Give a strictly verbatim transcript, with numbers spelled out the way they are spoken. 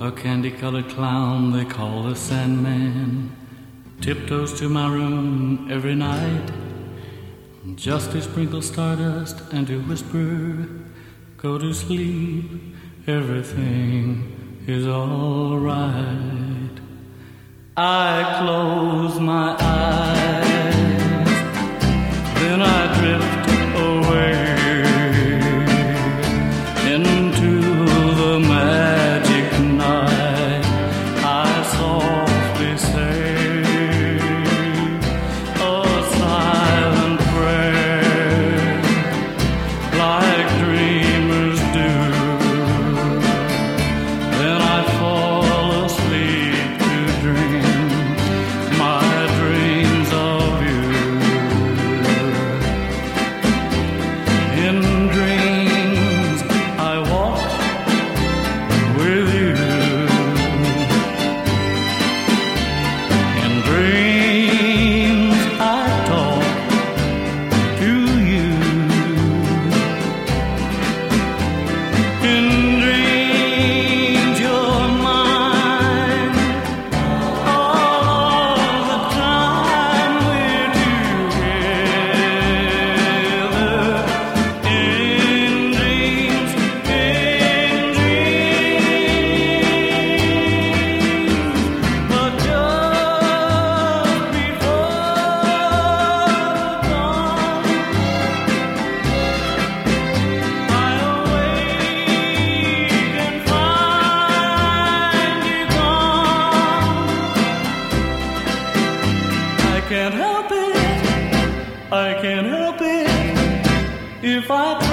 A candy-colored clown they call the Sandman tiptoes to my room every night, just to sprinkle stardust and to whisper, go to sleep, everything is all right. I close my eyes, then I drift away into the magic night. I softly say a silent prayer, like dreamers do. Then I fall asleep to dream my dreams of you. In dreams I walk with you. In dreams I talk to you. In dreams you're mine. All the time we're together. In dreams, in dreams. But just before dawn, I awake and find you gone. I can't help it, I can't help it if I